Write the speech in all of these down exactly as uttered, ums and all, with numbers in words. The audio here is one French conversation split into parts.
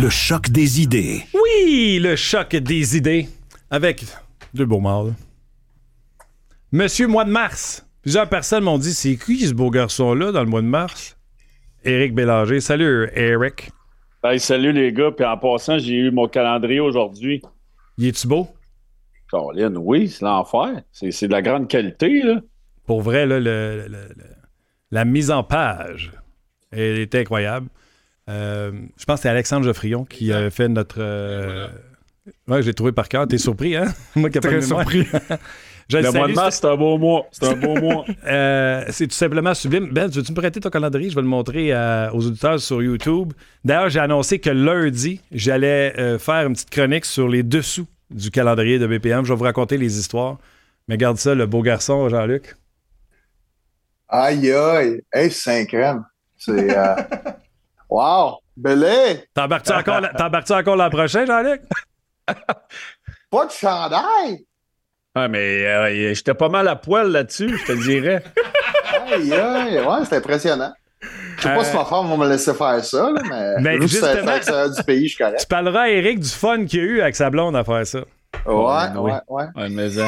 Le choc des idées. Oui, le choc des idées. Avec deux beaux mâles. Monsieur Mois de mars. Plusieurs personnes m'ont dit, c'est qui ce beau garçon-là dans le mois de mars? Éric Bélanger. Salut, Éric. Hey, salut les gars. Puis en passant, j'ai eu mon calendrier aujourd'hui. Y est-tu beau? Caroline, oui, c'est l'enfer. C'est, c'est de la grande qualité, là. Pour vrai, là, le, le, le, la mise en page, elle est incroyable. Euh, je pense que c'est Alexandre Geoffrion qui a fait notre... Euh... Ouais, je l'ai trouvé par cœur. T'es surpris, hein? Moi qui n'ai pas de surpris. Je le, le mois de mars, c'est un beau mois. C'est un beau mois. Euh, c'est tout simplement sublime. Ben, veux-tu me prêter ton calendrier? Je vais le montrer à, aux auditeurs sur YouTube. D'ailleurs, j'ai annoncé que lundi, j'allais euh, faire une petite chronique sur les dessous du calendrier de B P M. Je vais vous raconter les histoires. Mais garde ça, le beau garçon, Jean-Luc. Aïe, aïe. Hey, c'est crème. C'est... Euh... wow! Belé! T'embarques-tu encore, la... T'embarques-tu encore l'an prochain, Jean-Luc? Pas de chandail! Ah, mais euh, j'étais pas mal à poil là-dessus, je te le dirais. Aïe, aïe. Ouais, c'est impressionnant. Je sais euh... pas si ma femme va me laisser faire ça, là, mais, mais juste à l'extérieur du pays, je suis correct. Tu parleras à Éric du fun qu'il y a eu avec sa blonde à faire ça. Ouais, ouais, ouais. ouais. ouais mais ça.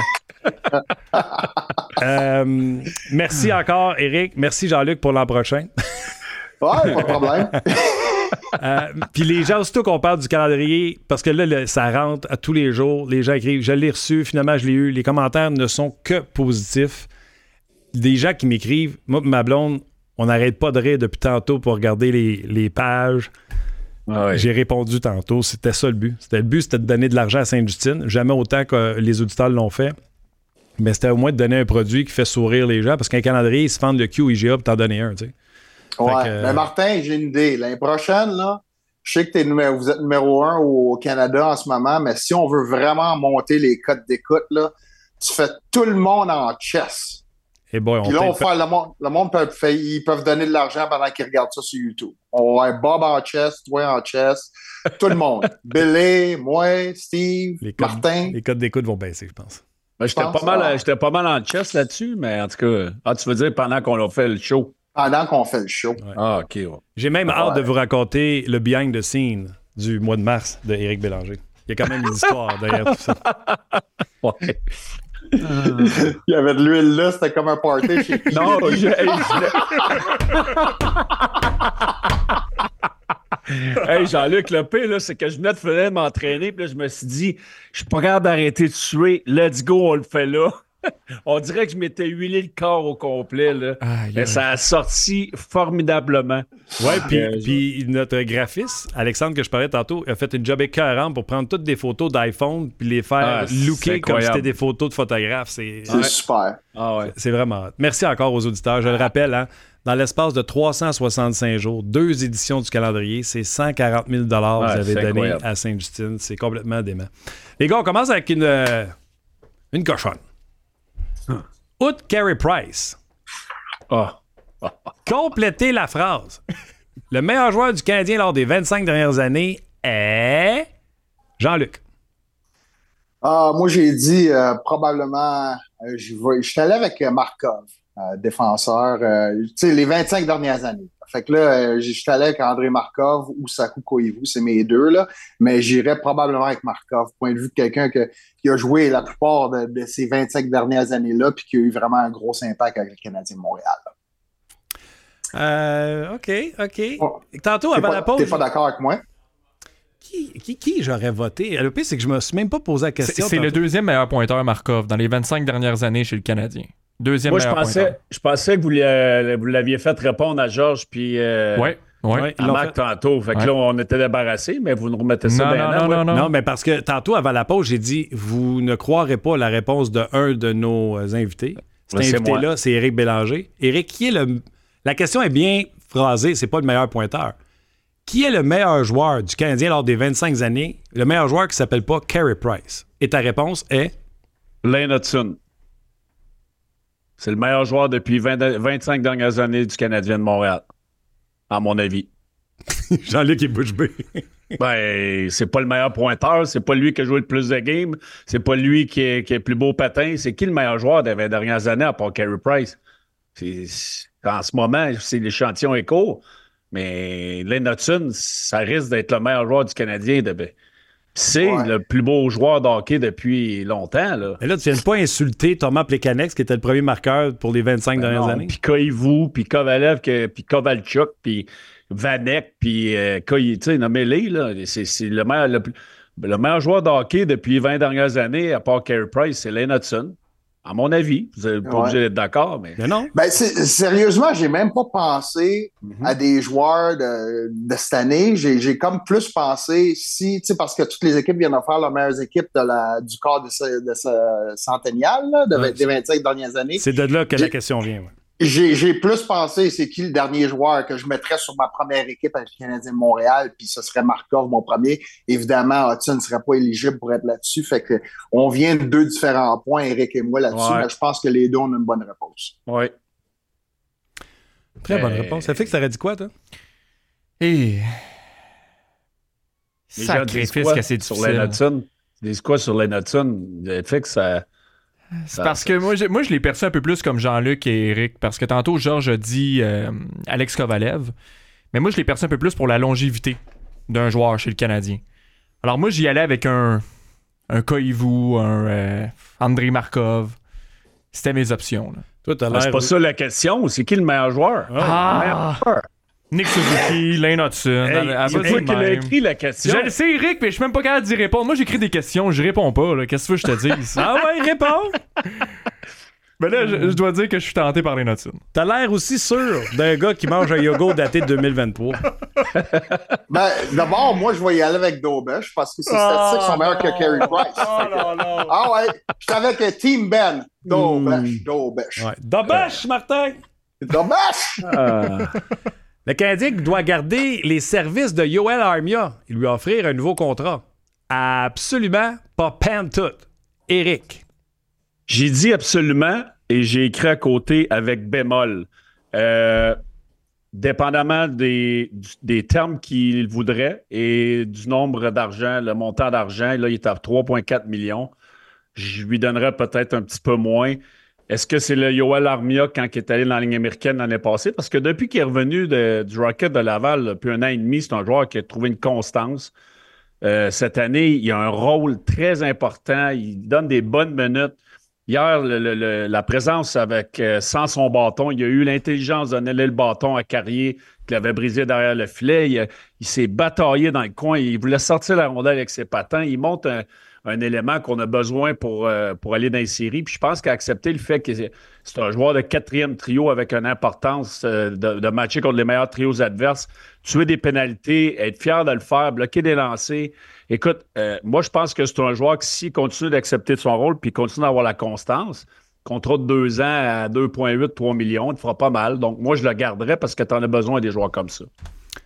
euh, merci encore, Éric. Merci, Jean-Luc, pour l'an prochain. Ouais, pas de problème. euh, Puis les gens, aussitôt qu'on parle du calendrier, parce que là, le, ça rentre à tous les jours, les gens écrivent, je l'ai reçu, finalement, je l'ai eu. Les commentaires ne sont que positifs. Des gens qui m'écrivent, moi et ma blonde, on n'arrête pas de rire depuis tantôt pour regarder les, les pages. Ah oui. J'ai répondu tantôt, c'était ça le but. C'était le but, c'était de donner de l'argent à Sainte-Justine. Jamais autant que les auditeurs l'ont fait. Mais c'était au moins de donner un produit qui fait sourire les gens, parce qu'un calendrier, ils se fendent le cul au I G A pour t'en donner un, tu sais. Ouais, que, euh... mais Martin, j'ai une idée. L'année prochaine, là, je sais que t'es numéro, vous êtes numéro un au Canada en ce moment, mais si on veut vraiment monter les cotes d'écoute, là, tu fais tout le monde en chess. Et boy, on Puis là, on peut... fait, le monde, le monde peut, fait, ils peuvent donner de l'argent pendant qu'ils regardent ça sur YouTube. On va Bob en chess, toi en chess, tout le monde. Billy, moi, Steve, les codes, Martin. Les codes d'écoute vont baisser, je pense. Ben, j'étais, pense, pas mal, j'étais pas mal en chess là-dessus, mais en tout cas, ah, tu veux dire pendant qu'on a fait le show? Pendant qu'on fait le show. Ouais. Ah, OK. Ouais. J'ai même ouais. hâte de vous raconter le behind the scene du mois de mars de Éric Bélanger. Il y a quand même une histoire derrière tout ça. Ouais. Euh... Il y avait de l'huile là, c'était comme un party chez qui. Non, j'ai... Hey, Jean-Luc, le pire, là, c'est que je venais de finir de m'entraîner, puis là, je me suis dit, je suis pas capable d'arrêter de suer, let's go, on le fait là. On dirait que je m'étais huilé le corps au complet, là. Ah, yeah. Mais ça a sorti formidablement. Ouais, puis, euh, puis notre graphiste, Alexandre, que je parlais tantôt, a fait une job écœurante pour prendre toutes des photos d'iPhone puis les faire ah, looker comme si c'était des photos de photographes. C'est, c'est ouais. super. Ah ouais. C'est vraiment... Merci encore aux auditeurs. Je le rappelle, hein, dans l'espace de trois cent soixante-cinq jours, deux éditions du calendrier, c'est cent quarante mille dollars que ouais, vous avez donné incroyable. À Sainte-Justine. C'est complètement dément. Les gars, on commence avec une, euh, une cochonne. Outre Carey Price. Oh. Complétez la phrase. Le meilleur joueur du Canadien lors des vingt-cinq dernières années est Jean-Luc. Ah, moi, j'ai dit euh, probablement, euh, je suis allé avec euh, Markov, euh, défenseur, euh, tu sais, les vingt-cinq dernières années. Fait que là, euh, je suis allé avec André Markov ou Saku Koivu, c'est mes deux, là. Mais j'irais probablement avec Markov, point de vue de quelqu'un que, qui a joué la plupart de, de ces vingt-cinq dernières années-là puis qui a eu vraiment un gros impact avec le Canadien de Montréal. Euh, OK, OK. Oh. Tantôt, t'es avant pas, la pause... T'es pas d'accord avec moi? Qui, qui, qui j'aurais voté? Le pire, c'est que je me suis même pas posé la question. C'est, c'est le deuxième meilleur pointeur Markov dans les vingt-cinq dernières années chez le Canadien. Deuxième Moi, meilleur je pensais, pointeur. je pensais que vous, euh, vous l'aviez fait répondre à Georges puis euh, ouais, ouais. à Marc tantôt. Fait que ouais. là, on était débarrassés, mais vous nous remettez ça non, bien. Non, là, non, ouais. non, non. Non, mais parce que tantôt, avant la pause, j'ai dit, vous ne croirez pas la réponse de un de nos invités. Cet ouais, invité-là, c'est Éric Bélanger. Éric, qui est le... La question est bien phrasée, c'est pas le meilleur pointeur. Qui est le meilleur joueur du Canadien lors des vingt-cinq années? Le meilleur joueur qui s'appelle pas Carey Price. Et ta réponse est? Lane Hudson. C'est le meilleur joueur depuis vingt, vingt-cinq dernières années du Canadien de Montréal, à mon avis. Jean-Luc est bouche bée. Ben, c'est pas le meilleur pointeur, c'est pas lui qui a joué le plus de games, c'est pas lui qui est, qui est le plus beau patin. C'est qui le meilleur joueur des vingt dernières années à part Carey Price? C'est, c'est, en ce moment, c'est l'échantillon est court. Mais Lane Hutson, ça risque d'être le meilleur joueur du Canadien. De... C'est Ouais. le plus beau joueur de hockey depuis longtemps. Là. Mais là, tu viens pas insulter Thomas Plekanec, qui était le premier marqueur pour les vingt-cinq Ben dernières non, années. Puis Koivu, puis Kovalev, que- puis Kovalchuk, puis Vanek, puis euh, Koy- tu sais, nommez-les, là. C'est, c'est le, meilleur, le, plus- le meilleur joueur de hockey depuis les vingt dernières années, à part Carey Price, c'est Lane Hutson. À mon avis, vous n'êtes pas Ouais. obligé d'être d'accord, mais... Mais non. Ben, c'est- sérieusement, j'ai même pas pensé Mhm. à des joueurs de, de cette année. J'ai, j'ai comme plus pensé si, tu sais, parce que toutes les équipes viennent de faire leurs meilleures équipes de la, du corps de ce, de ce centennial, là, de, Ouais, des vingt-cinq dernières années. C'est de là que la J'ai- question vient. Ouais. J'ai, j'ai plus pensé, c'est qui le dernier joueur que je mettrais sur ma première équipe avec le Canadien de Montréal, puis ce serait Markov, mon premier. Évidemment, Hudson ne serait pas éligible pour être là-dessus. Fait que on vient de deux différents points, Eric et moi, là-dessus, Ouais. mais je pense que les deux ont une bonne réponse. Oui. Très bonne Euh, réponse. Ça fait que ça aurait dit quoi, toi? Et... Les gens disent Sacrifice quoi que c'est sur difficile. Lane Hutson? Ils disent quoi sur Lane Hutson? Le fait que ça... C'est ça- parce ça- que moi je, moi, je l'ai perçu un peu plus comme Jean-Luc et Eric. Parce que tantôt, Georges a dit euh, Alex Kovalev. Mais moi, je l'ai perçu un peu plus pour la longévité d'un joueur chez le Canadien. Alors moi, j'y allais avec un, un Koivu, un euh, Andrei Markov. C'était mes options. Là. Toi, t'as Ah, l'air. c'est pas ça la question. C'est qui le meilleur joueur? Ah! Nick Suzuki, Lane Hudson. Hey, elle- elle c'est va toi dire qui l'as même. écrit la question. Je le sais, Eric, mais je suis même pas capable d'y répondre. Moi, j'écris des questions, je réponds pas. Là. Qu'est-ce que tu veux que je te dise? Ah ouais, réponds! Mais là, je, je dois dire que je suis tenté par les Hudson. T'as l'air aussi sûr d'un gars qui mange un yogourt daté de deux mille vingt-trois. Ben, d'abord, moi, je vais y aller avec Dobesh parce que ses statistiques sont meilleures que Carey Price. Ah ouais, je suis avec euh, Team Ben. Dobesh, Dobesh. Ouais. Dommage, Martin! Dobesh! Ah. Le Canadien doit garder les services de Yoel Armia et lui offrir un nouveau contrat. Absolument pas pantoute. Eric. J'ai dit absolument et j'ai écrit à côté avec bémol. Euh, dépendamment des, des termes qu'il voudrait et du nombre d'argent, le montant d'argent, là, il est à trois virgule quatre millions. Je lui donnerais peut-être un petit peu moins. Est-ce que c'est le Yoel Armia quand il est allé dans la ligne américaine l'année passée? Parce que depuis qu'il est revenu de- du Rocket de Laval, depuis un an et demi, c'est un joueur qui a trouvé une constance. Euh, cette année, il a un rôle très important. Il donne des bonnes minutes. Hier, le- le- le- la présence avec euh, sans son bâton, il a eu l'intelligence de donner le bâton à Carrier qui l'avait brisé derrière le filet. Il, a- il s'est bataillé dans le coin. Il voulait sortir la rondelle avec ses patins. Il monte un, un élément qu'on a besoin pour, euh, pour aller dans les séries. Puis je pense qu'accepter le fait que c'est, c'est un joueur de quatrième trio avec une importance euh, de, de matcher contre les meilleurs trios adverses, tuer des pénalités, être fier de le faire, bloquer des lancers. Écoute, euh, moi, je pense que c'est un joueur qui, s'il continue d'accepter son rôle puis continue d'avoir la constance, contrat de deux ans à deux virgule huit, trois millions, il te fera pas mal. Donc, moi, je le garderais parce que tu en as besoin des joueurs comme ça.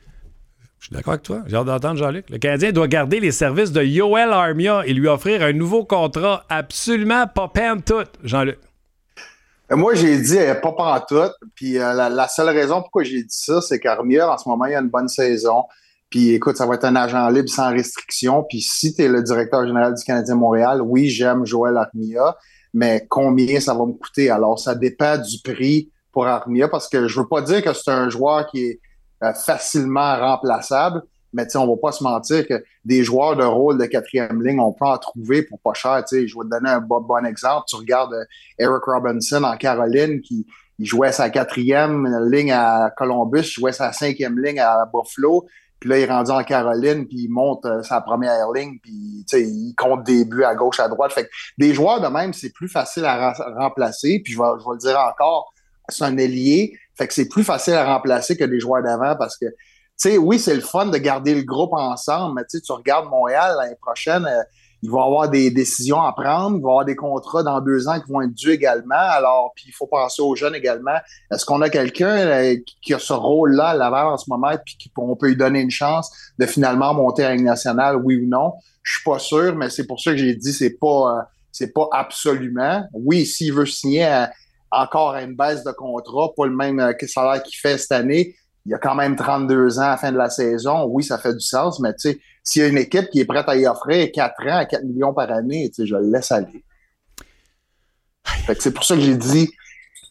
Je suis d'accord avec toi. J'ai hâte d'entendre Jean-Luc. Le Canadien doit garder les services de Yoel Armia et lui offrir un nouveau contrat absolument pas pantoute. Jean-Luc. Euh, Moi, j'ai dit euh, pas pantoute. Puis euh, la, la seule raison pourquoi j'ai dit ça, c'est qu'Armia, en ce moment, il a une bonne saison. Puis écoute, ça va être un agent libre sans restriction. Puis si tu es le directeur général du Canadien Montréal, oui, j'aime Joël Armia, mais combien ça va me coûter? Alors, ça dépend du prix pour Armia parce que je veux pas dire que c'est un joueur qui est euh, facilement remplaçable, mais tu sais, on va pas se mentir que des joueurs de rôle de quatrième ligne, on peut en trouver pour pas cher. Tu sais, je vais te donner un bon, bon exemple. Tu regardes euh, Eric Robinson en Caroline qui il jouait sa quatrième ligne à Columbus, il jouait sa cinquième ligne à Buffalo. Puis là, il est rendu en Caroline, puis il monte euh, sa première ligne, puis tu sais, il compte des buts à gauche, à droite. Fait que des joueurs de même, c'est plus facile à ra- remplacer. Puis je vais, je vais le dire encore, c'est un ailier. Fait que c'est plus facile à remplacer que des joueurs d'avant parce que, tu sais, oui, c'est le fun de garder le groupe ensemble, mais tu sais, tu regardes Montréal l'année prochaine, euh, il va y avoir des décisions à prendre, il va y avoir des contrats dans deux ans qui vont être dus également. Alors, puis il faut penser aux jeunes également. Est-ce qu'on a quelqu'un euh, qui a ce rôle-là à Laval en ce moment, puis qu'on peut lui donner une chance de finalement monter à la Ligue nationale, oui ou non? Je suis pas sûr, mais c'est pour ça que j'ai dit c'est pas euh, c'est pas absolument. Oui, s'il veut signer à, encore à une baisse de contrat, pas le même euh, salaire qu'il fait cette année, il a quand même trente-deux ans à la fin de la saison. Oui, ça fait du sens, mais tu sais, s'il y a une équipe qui est prête à y offrir quatre ans à quatre millions par année, tu sais, je le laisse aller. Fait que c'est pour ça que j'ai dit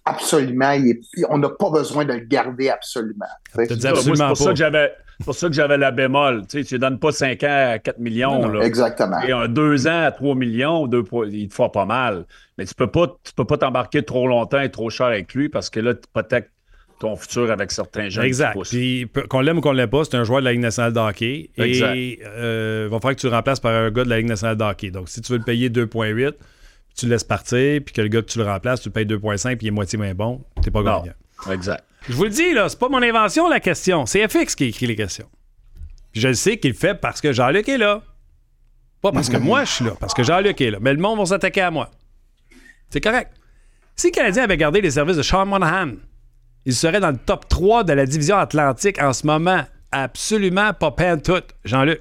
absolument. Il est, on n'a pas besoin de le garder absolument. T'as dit Moi, absolument c'est pour pas. ça que j'avais, c'est pour ça que j'avais la bémol. Tu sais, tu ne donnes pas cinq ans à quatre millions. Non, non, là. Exactement. Et un deux ans à trois millions, deux, il te fait pas mal. Mais tu peux pas, tu peux pas t'embarquer trop longtemps et trop cher avec lui parce que là, tu hypothèques ton futur avec certains jeunes. Exact. Puis qu'on l'aime ou qu'on l'aime pas, c'est un joueur de la Ligue nationale de hockey. Exact. Et il euh, va falloir que tu le remplaces par un gars de la Ligue nationale de hockey. Donc, si tu veux le payer deux virgule huit, tu le laisses partir, puis que le gars que tu le remplaces, tu le payes deux virgule cinq, puis il est moitié moins bon, t'es pas Non. gagnant. Exact. Je vous le dis, là, c'est pas mon invention, la question. C'est F X qui écrit les questions. Puis je le sais qu'il le fait parce que Jean-Luc est là. Pas parce que moi, je suis là, parce que Jean-Luc est là. Mais le monde va s'attaquer à moi. C'est correct. Si le Canadien avait gardé les services de Sean Monahan, il serait dans le top trois de la division Atlantique en ce moment. Absolument pas pantoute. Jean-Luc.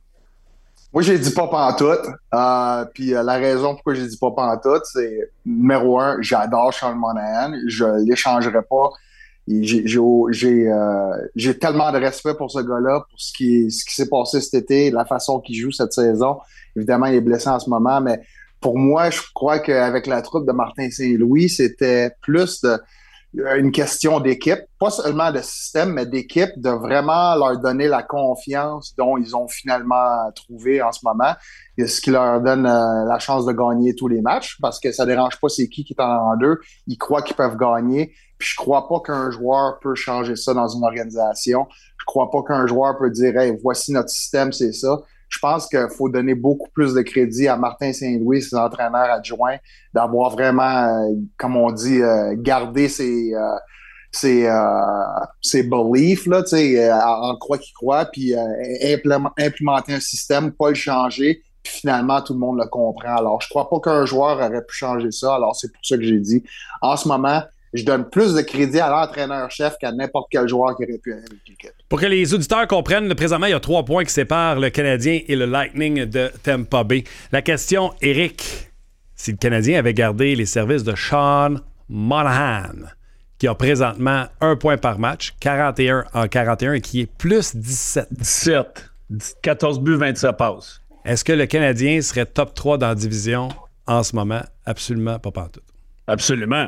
Moi, j'ai dit pas pantoute. Euh, puis euh, la raison pourquoi j'ai dit pas pantoute, c'est numéro un, j'adore Sean Monahan. Je l'échangerai pas. Et J'ai, j'ai, j'ai, euh, j'ai tellement de respect pour ce gars-là, pour ce qui, ce qui s'est passé cet été, la façon qu'il joue cette saison. Évidemment, il est blessé en ce moment, mais pour moi, je crois qu'avec la troupe de Martin Saint-Louis, c'était plus de une question d'équipe, pas seulement de système, mais d'équipe, de vraiment leur donner la confiance dont ils ont finalement trouvé en ce moment, et ce qui leur donne euh, la chance de gagner tous les matchs, parce que ça dérange pas c'est qui qui est en deux, ils croient qu'ils peuvent gagner, puis je crois pas qu'un joueur peut changer ça dans une organisation, je crois pas qu'un joueur peut dire « Hey, voici notre système, c'est ça ». Je pense qu'il faut donner beaucoup plus de crédit à Martin Saint-Louis, ses entraîneurs adjoints, d'avoir vraiment, euh, comme on dit, euh, gardé ses, euh, ses, euh, ses beliefs, là, tu sais, euh, en quoi qu'il croit, puis euh, implément- implémenter un système, pas le changer, puis finalement, tout le monde le comprend. Alors, je crois pas qu'un joueur aurait pu changer ça, alors c'est pour ça que j'ai dit, en ce moment, je donne plus de crédit à l'entraîneur-chef qu'à n'importe quel joueur qui aurait pu aller avec l'équipe. Pour que les auditeurs comprennent, présentement, il y a trois points qui séparent le Canadien et le Lightning de Tampa Bay. La question, Éric, si le Canadien avait gardé les services de Sean Monahan, qui a présentement un point par match, quarante et un en quarante et un, et qui est plus dix-sept. dix-sept. quatorze buts, vingt-sept passes. Est-ce que le Canadien serait top trois dans la division en ce moment? Absolument pas pantoute. Absolument.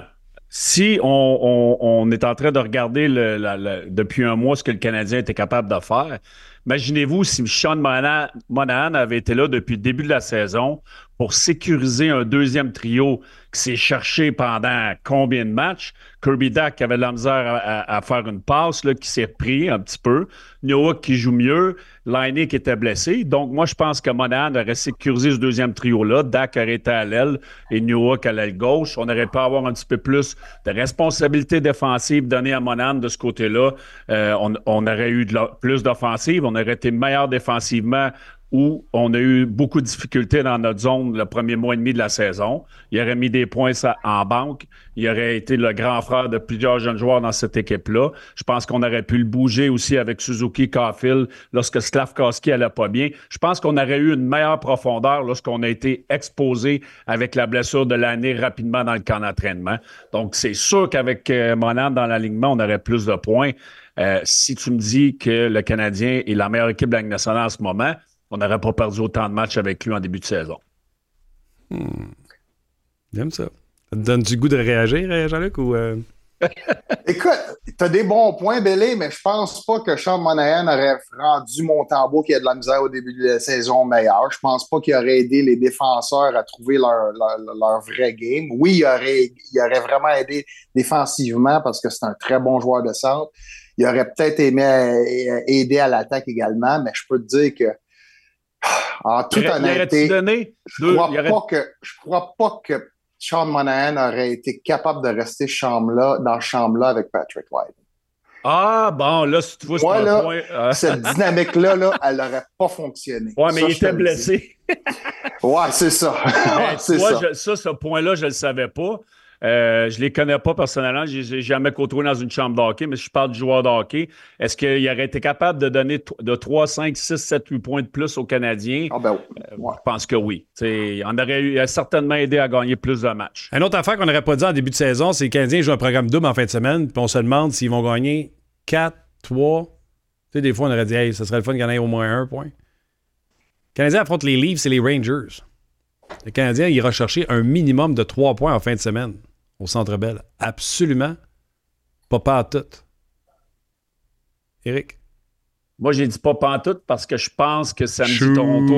Si on, on, on est en train de regarder le, la, la, depuis un mois ce que le Canadien était capable de faire, imaginez-vous si Sean Monahan, Monahan avait été là depuis le début de la saison pour sécuriser un deuxième trio qui s'est cherché pendant combien de matchs? Kirby Dach qui avait de la misère à, à, à faire une passe, là, qui s'est repris un petit peu. Nowak qui joue mieux. Laine qui était blessé. Donc, moi, je pense que Monahan aurait sécurisé ce deuxième trio-là. Dach aurait été à l'aile et Nowak à l'aile gauche. On aurait pu avoir un petit peu plus de responsabilité défensive donnée à Monahan de ce côté-là. Euh, on, on aurait eu de la, plus d'offensive. On aurait été meilleur défensivement où on a eu beaucoup de difficultés dans notre zone le premier mois et demi de la saison. Il aurait mis des points en banque. Il aurait été le grand frère de plusieurs jeunes joueurs dans cette équipe-là. Je pense qu'on aurait pu le bouger aussi avec Suzuki, Caulfield, lorsque Slafkowski allait pas bien. Je pense qu'on aurait eu une meilleure profondeur lorsqu'on a été exposé avec la blessure de l'année rapidement dans le camp d'entraînement. Donc, c'est sûr qu'avec euh, Monahan dans l'alignement, on aurait plus de points. Euh, si tu me dis que le Canadien est la meilleure équipe de la Ligue nationale en ce moment, on n'aurait pas perdu autant de matchs avec lui en début de saison. Hmm. J'aime ça. Ça te donne du goût de réagir, Jean-Luc, ou... Euh... Écoute, t'as des bons points, Bélé, mais je pense pas que Sean Monahan aurait rendu Montembeault qui a de la misère au début de la saison meilleur. Je pense pas qu'il aurait aidé les défenseurs à trouver leur, leur, leur vrai game. Oui, il aurait, il aurait vraiment aidé défensivement parce que c'est un très bon joueur de centre. Il aurait peut-être aimé aider à l'attaque également, mais je peux te dire que en toute honnêteté, je crois aurait... pas que je crois pas que Sean Monahan aurait été capable de rester chambre-là, dans ce chambre-là avec Patrick White. Ah, bon, là, si tu vois, c'est Moi, un là, point... Euh... cette dynamique-là, là, elle n'aurait pas fonctionné. Ouais, mais ça, il était blessé. Ouais, c'est ça. Ouais, c'est moi, ça. Je, ça, ce point-là, je ne le savais pas. Euh, je ne les connais pas personnellement. Je ne les ai jamais côtoyés dans une chambre de hockey, mais je parle du joueur de hockey. Est-ce qu'il aurait été capable de donner de trois, cinq, six, sept, huit points de plus aux Canadiens? Ah ben oui. Ouais. Je pense que oui. T'sais, on aurait eu, il a certainement aidé à gagner plus de matchs. Une autre affaire qu'on n'aurait pas dit en début de saison, c'est que les Canadiens jouent un programme double en fin de semaine, puis on se demande s'ils vont gagner quatre, trois. Tu sais, des fois, on aurait dit, hey, ça serait le fun qu'il y en ait au moins un point. Les Canadiens affrontent les Leafs et les Rangers. Le Canadien ira chercher un minimum de trois points en fin de semaine. au Centre Bell. Absolument pas pantoute. Éric? Moi, j'ai dit pas pantoute parce que je pense que samedi, Toronto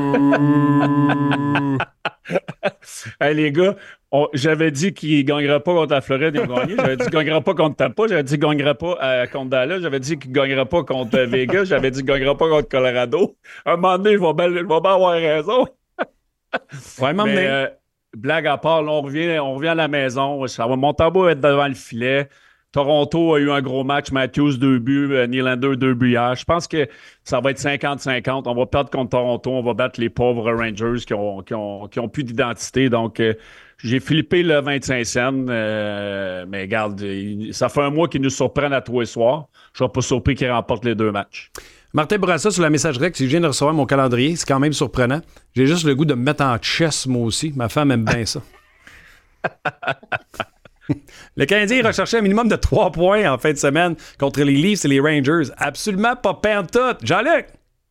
va... Hey, les gars, on- j'avais dit qu'il ne gagnerait pas contre la Floride, ils ont gagné. J'avais dit qu'il ne gagnerait pas contre Tampa. J'avais dit qu'il ne gagnerait pas euh, contre Dallas. J'avais dit qu'il ne gagnerait pas contre euh, Vegas. J'avais dit qu'il ne gagnerait pas contre Colorado. À un moment donné, je vais bien, je vais bien avoir raison. Ouais, m'emmener. Mais euh, blague à part, là, on, revient, on revient à la maison. Ça va, mon tambour va être devant le filet. Toronto a eu un gros match. Matthews, deux buts. Euh, Nylander, deux buts hier. Je pense que ça va être cinquante cinquante. On va perdre contre Toronto. On va battre les pauvres Rangers qui ont, qui ont, qui ont plus d'identité. Donc, euh, j'ai flippé le vingt-cinq cents. Euh, mais regarde, il- ça fait un mois qu'ils nous surprennent à tous les soirs. Je ne serais pas surpris qu'ils remportent les deux matchs. Martin Bourassa sur la messagerie, si je viens de recevoir mon calendrier, c'est quand même surprenant. J'ai juste le goût de me mettre en chess, moi aussi. Ma femme aime bien ça. Le Canadien recherchait un minimum de trois points en fin de semaine contre les Leafs et les Rangers. Absolument pas pantoute. Jean-Luc?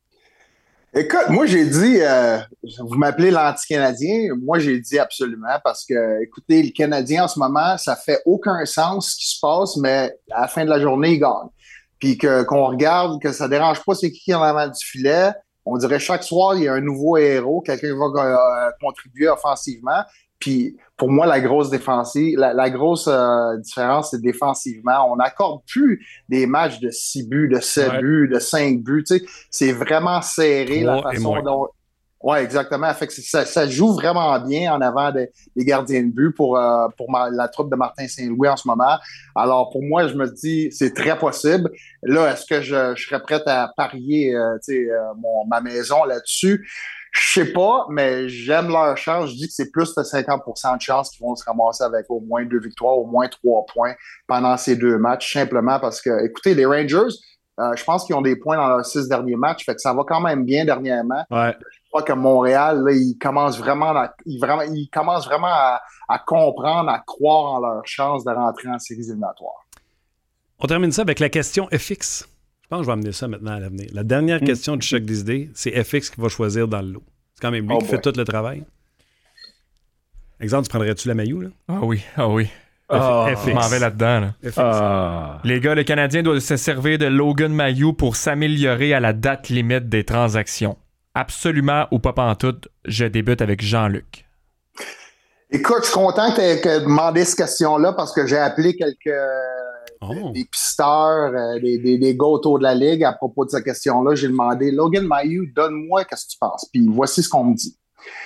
Écoute, moi j'ai dit, euh, vous m'appelez l'anti-Canadien, moi j'ai dit absolument parce que, écoutez, le Canadien en ce moment, ça fait aucun sens ce qui se passe, mais à la fin de la journée, il gagne. Puis que, qu'on regarde, que ça dérange pas c'est qui qui est en avant du filet, on dirait chaque soir, il y a un nouveau héros, quelqu'un va euh, contribuer offensivement. Puis pour moi, la grosse défensive, la, la grosse euh, différence, c'est défensivement. On n'accorde plus des matchs de six buts, de sept Ouais. buts, de cinq buts. Tu sais, c'est vraiment serré la Trois et façon moins. dont. Oui, exactement. Fait que c'est- ça, ça joue vraiment bien en avant des, des gardiens de but pour, euh, pour ma- la troupe de Martin Saint-Louis en ce moment. Alors, pour moi, je me dis, c'est très possible. Là, est-ce que je, je serais prête à parier euh, tu sais, euh, mon, ma maison là-dessus? Je sais pas, mais j'aime leur chance. Je dis que c'est plus de cinquante pour cent de chances qu'ils vont se ramasser avec au moins deux victoires, au moins trois points pendant ces deux matchs, simplement parce que, écoutez, les Rangers, euh, je pense qu'ils ont des points dans leurs six derniers matchs, fait que ça va quand même bien dernièrement. Ouais. Je crois que Montréal, là, ils commencent vraiment à, ils vraiment, ils commencent vraiment à, à comprendre, à croire en leur chance de rentrer en séries éliminatoires. On termine ça avec la question F X. Je pense que je vais amener ça maintenant à l'avenir. La dernière Mm. question du choc des idées, c'est F X qui va choisir dans le lot. C'est quand même lui Oh qui boy. fait tout le travail. Exemple, tu prendrais-tu la maillot, là? Ah oui, ah oui. Ah. F- Je m'en vais là-dedans. Là. F X. Ah. Les gars, le Canadien doit se servir de Logan Mailloux pour s'améliorer à la date limite des transactions. Absolument ou pas pantoute, je débute avec Jean-Luc. Écoute, je suis content que tu aies demandé cette question-là parce que j'ai appelé quelques Oh. des pisteurs, euh, des, des, des gars autour de la Ligue à propos de cette question-là. J'ai demandé, Logan Mailloux, donne-moi qu'est-ce que tu penses. Puis voici ce qu'on me dit.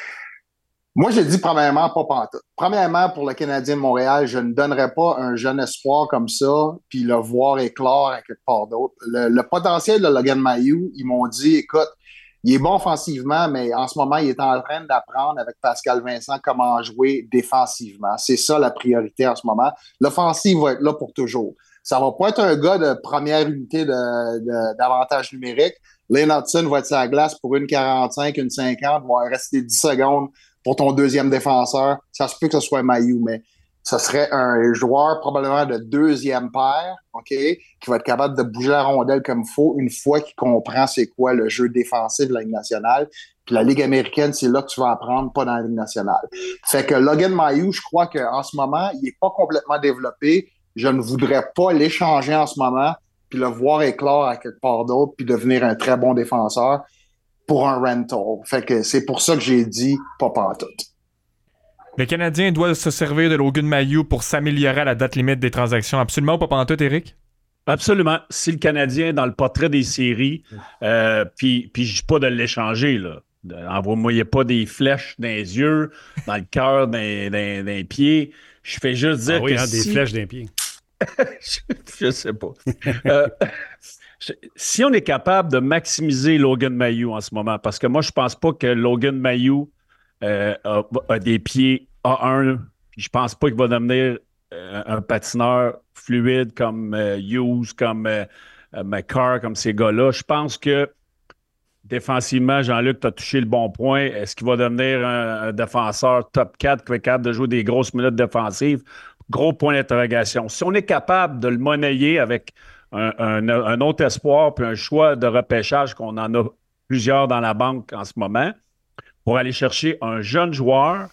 Moi, je dis premièrement, pas pantoute. Premièrement, pour le Canadien de Montréal, je ne donnerais pas un jeune espoir comme ça, puis le voir éclore à quelque part d'autre. Le, le potentiel de Logan Mailloux, ils m'ont dit, écoute, il est bon offensivement, mais en ce moment, il est en train d'apprendre avec Pascal Vincent comment jouer défensivement. C'est ça la priorité en ce moment. L'offensive va être là pour toujours. Ça va pas être un gars de première unité de, de, d'avantage numérique. Lane Hudson va être sur la glace pour une quarante-cinq, une cinquante, va rester dix secondes pour ton deuxième défenseur. Ça se peut que ce soit Mailloux, mais ce serait un joueur probablement de deuxième paire, OK, qui va être capable de bouger la rondelle comme il faut une fois qu'il comprend c'est quoi le jeu défensif de la Ligue nationale. Puis la Ligue américaine, c'est là que tu vas apprendre, pas dans la Ligue nationale. Fait que Logan Mailloux, je crois qu'en ce moment, il n'est pas complètement développé. Je ne voudrais pas l'échanger en ce moment, puis le voir éclore à quelque part d'autre, puis devenir un très bon défenseur pour un rental. Fait que c'est pour ça que j'ai dit pas pantoute. Le Canadien doit se servir de Logan Mailloux pour s'améliorer à la date limite des transactions. Absolument ou pas pantoute, Éric? Absolument. Si le Canadien est dans le portrait des séries, euh, puis, puis je dis pas de l'échanger, là. De- Envoie-moi pas des flèches dans les yeux, dans le cœur, dans, dans, dans les pieds. Je fais juste dire Ah oui, que hein, si... des flèches d'un pied. je, je sais pas. Euh, je- si on est capable de maximiser Logan Mailloux en ce moment, parce que moi, je pense pas que Logan Mailloux euh, a, a des pieds A un, puis je pense pas qu'il va devenir euh, un patineur fluide comme euh, Hughes, comme euh, euh, McCarr, comme ces gars-là. Je pense que défensivement, Jean-Luc, tu as touché le bon point. Est-ce qu'il va devenir un, un défenseur top quatre qui va être capable de jouer des grosses minutes défensives? Gros point d'interrogation. Si on est capable de le monnayer avec un, un- un autre espoir puis un choix de repêchage, qu'on en a plusieurs dans la banque en ce moment, pour aller chercher un jeune joueur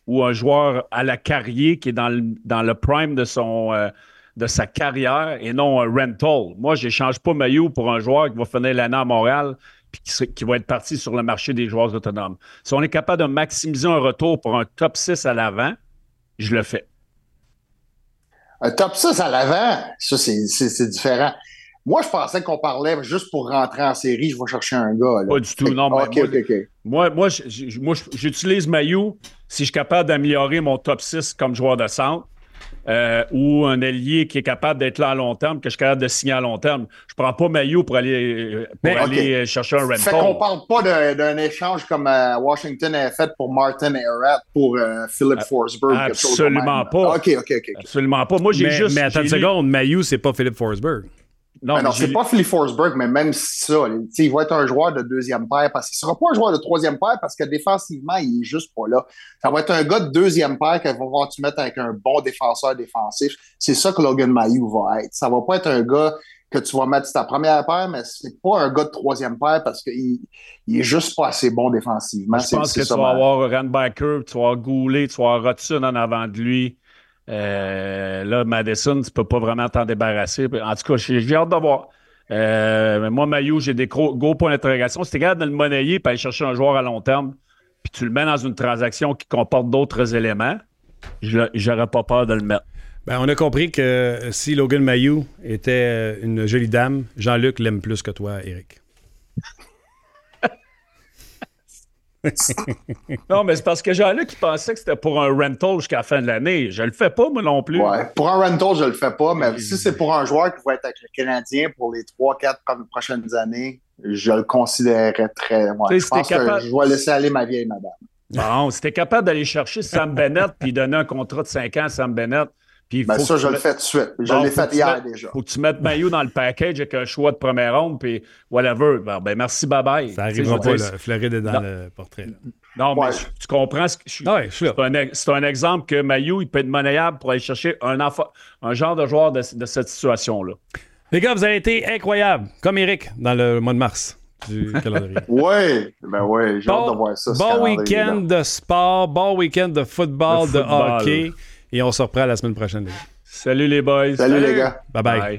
ou un joueur à la carrière qui est dans le, dans le prime de, son, euh, de sa carrière et non un rental. Moi, je n'échange pas Mailloux pour un joueur qui va finir l'année à Montréal puis qui, qui va être parti sur le marché des joueurs autonomes. Si on est capable de maximiser un retour pour un top six à l'avant, je le fais. Un top six à l'avant, ça, c'est, c'est, c'est différent. Moi, je pensais qu'on parlait juste pour rentrer en série, je vais chercher un gars. Là. Pas du tout, non. Mais okay, moi, okay, okay. moi, moi, moi, j'utilise Mailloux si je suis capable d'améliorer mon top six comme joueur de centre. Euh, ou un ailier qui est capable d'être là à long terme, que je suis capable de signer à long terme. Je prends pas Mailloux pour aller, pour Mais, aller okay. chercher un rental. Fait qu'on parle pas de, d'un échange comme euh, Washington a fait pour Martin Erat pour euh, Philip Forsberg. Absolument pas. OK, OK, OK. Absolument pas. Moi, j'ai mais, juste... Mais attends une lu... seconde, Mailloux, c'est pas Philip Forsberg. Non, ben non c'est lu... pas Philip Forsberg, mais même ça, il va être un joueur de deuxième paire parce qu'il sera pas un joueur de troisième paire parce que défensivement, il est juste pas là. Ça va être un gars de deuxième paire qu'il va voir tu mettre avec un bon défenseur défensif. C'est ça que Logan Mailloux va être. Ça va pas être un gars que tu vas mettre sur ta première paire, mais c'est pas un gars de troisième paire parce qu'il il est juste pas assez bon défensivement. Je c'est, pense c'est que ça tu vas mal. avoir Randbacker, tu vas avoir Goulet, tu vas avoir Rodson en avant de lui. Euh, là, Madison, tu peux pas vraiment t'en débarrasser. En tout cas, j'ai, j'ai hâte de voir. Euh, moi, Mailloux, j'ai des gros, gros points d'interrogation. Si tu es capable de le monnayer et aller chercher un joueur à long terme, puis tu le mets dans une transaction qui comporte d'autres éléments, je n'aurais pas peur de le mettre. Ben, on a compris que si Logan Mailloux était une jolie dame, Jean-Luc l'aime plus que toi, Éric. Non, mais c'est parce que Jean-Luc, il pensait que c'était pour un rental jusqu'à la fin de l'année. Je le fais pas, moi non plus. Ouais, pour un rental, je le fais pas, mais si c'est pour un joueur qui va être avec le Canadien pour les trois quatre prochaines années, je le considérerais très... Ouais, je pense capable... que je vais laisser aller ma vieille madame. Bon, si t'es capable d'aller chercher Sam Bennett puis donner un contrat de cinq ans à Sam Bennett, puis ben faut ça, je le mettes... fais tout de suite. Je bon, l'ai fait hier mettes... déjà. Faut que tu mettes Mailloux dans le package avec un choix de première ronde, puis whatever. Ben, ben merci, bye-bye. Ça n'arrivera pas, là. Floride est dans non. le portrait. Là. Non, mais ouais. je, tu comprends ce que je suis. Ah ouais, je suis là. C'est, un, c'est un exemple que Mailloux, il peut être monnayable pour aller chercher un, enfant, un genre de joueur de, de cette situation-là. Les gars, vous avez été incroyables, comme Éric, dans le mois de mars du calendrier. Oui, ben oui, j'ai bon, hâte de voir ça. Bon week-end de sport, bon week-end de football, de, de football. hockey. Et on se reprend la semaine prochaine, les gars. Salut les boys. Salut, Salut. les gars. Bye bye. Bye.